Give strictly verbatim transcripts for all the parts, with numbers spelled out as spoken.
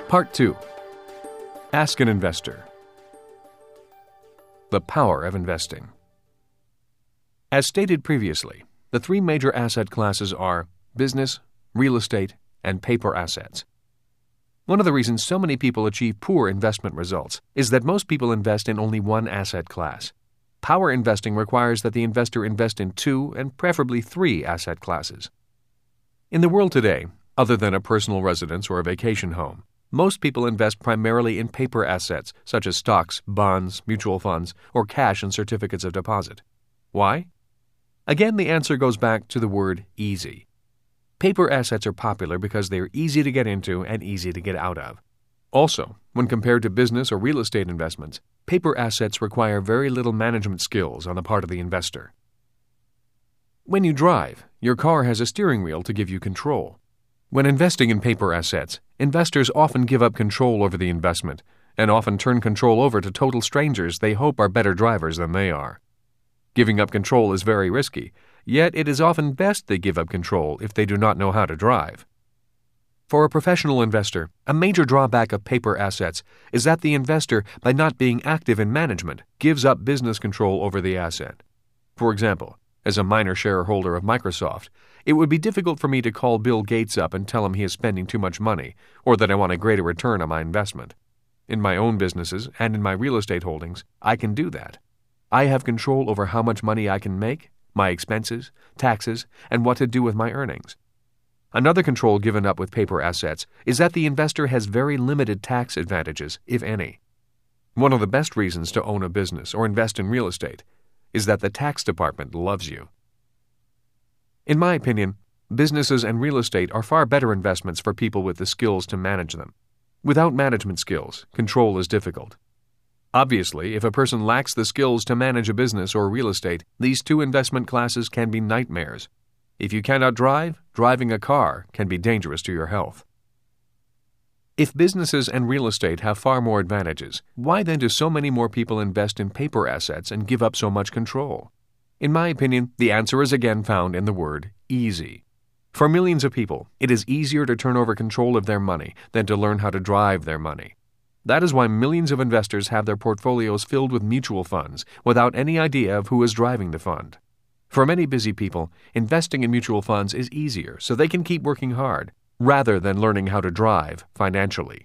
Part two. Ask an Investor. The power of investing. As stated previously, the three major asset classes are business, real estate, and paper assets. One of the reasons so many people achieve poor investment results is that most people invest in only one asset class. Power investing requires that the investor invest in two and preferably three asset classes. In the world today, other than a personal residence or a vacation home, most people invest primarily in paper assets such as stocks, bonds, mutual funds, or cash and certificates of deposit. Why? Again, the answer goes back to the word easy. Paper assets are popular because they are easy to get into and easy to get out of. Also, when compared to business or real estate investments, paper assets require very little management skills on the part of the investor. When you drive, your car has a steering wheel to give you control. When investing in paper assets, investors often give up control over the investment and often turn control over to total strangers they hope are better drivers than they are. Giving up control is very risky, yet it is often best they give up control if they do not know how to drive. For a professional investor, a major drawback of paper assets is that the investor, by not being active in management, gives up business control over the asset. For example, as a minor shareholder of Microsoft, it would be difficult for me to call Bill Gates up and tell him he is spending too much money or that I want a greater return on my investment. In my own businesses and in my real estate holdings, I can do that. I have control over how much money I can make, my expenses, taxes, and what to do with my earnings. Another control given up with paper assets is that the investor has very limited tax advantages, if any. One of the best reasons to own a business or invest in real estate is that the tax department loves you. In my opinion, businesses and real estate are far better investments for people with the skills to manage them. Without management skills, control is difficult. Obviously, if a person lacks the skills to manage a business or real estate, these two investment classes can be nightmares. If you cannot drive, driving a car can be dangerous to your health. If businesses and real estate have far more advantages, why then do so many more people invest in paper assets and give up so much control? In my opinion, the answer is again found in the word easy. For millions of people, it is easier to turn over control of their money than to learn how to drive their money. That is why millions of investors have their portfolios filled with mutual funds without any idea of who is driving the fund. For many busy people, investing in mutual funds is easier so they can keep working hard, rather than learning how to drive financially.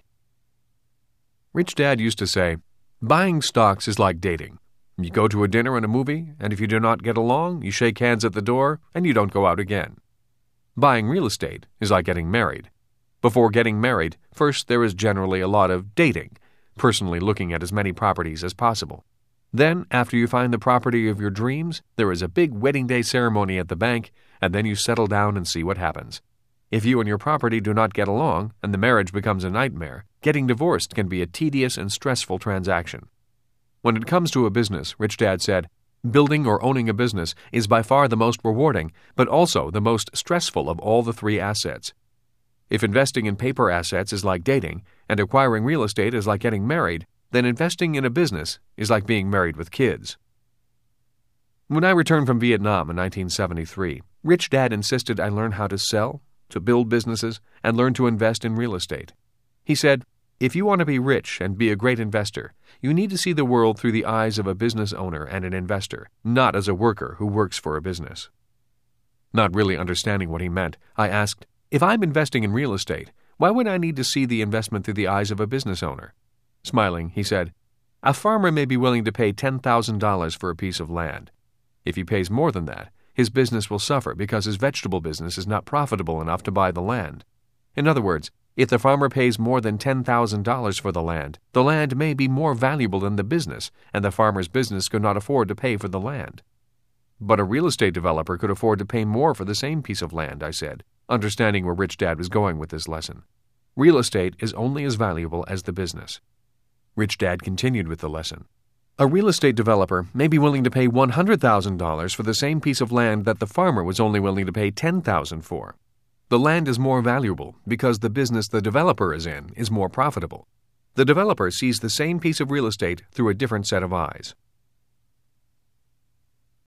Rich Dad used to say, buying stocks is like dating. You go to a dinner and a movie, and if you do not get along, you shake hands at the door, and you don't go out again. Buying real estate is like getting married. Before getting married, first there is generally a lot of dating, personally looking at as many properties as possible. Then, after you find the property of your dreams, there is a big wedding day ceremony at the bank, and then you settle down and see what happens. If you and your property do not get along, and the marriage becomes a nightmare, getting divorced can be a tedious and stressful transaction. When it comes to a business, Rich Dad said, building or owning a business is by far the most rewarding, but also the most stressful of all the three assets. If investing in paper assets is like dating, and acquiring real estate is like getting married, then investing in a business is like being married with kids. When I returned from Vietnam in nineteen seventy-three, Rich Dad insisted I learn how to sell, to build businesses, and learn to invest in real estate. He said, if you want to be rich and be a great investor, you need to see the world through the eyes of a business owner and an investor, not as a worker who works for a business. Not really understanding what he meant, I asked, if I'm investing in real estate, why would I need to see the investment through the eyes of a business owner? Smiling, he said, a farmer may be willing to pay ten thousand dollars for a piece of land. If he pays more than that, his business will suffer because his vegetable business is not profitable enough to buy the land. In other words, if the farmer pays more than ten thousand dollars for the land, the land may be more valuable than the business, and the farmer's business could not afford to pay for the land. But a real estate developer could afford to pay more for the same piece of land, I said, understanding where Rich Dad was going with this lesson. Real estate is only as valuable as the business. Rich Dad continued with the lesson. A real estate developer may be willing to pay one hundred thousand dollars for the same piece of land that the farmer was only willing to pay ten thousand dollars for. The land is more valuable because the business the developer is in is more profitable. The developer sees the same piece of real estate through a different set of eyes.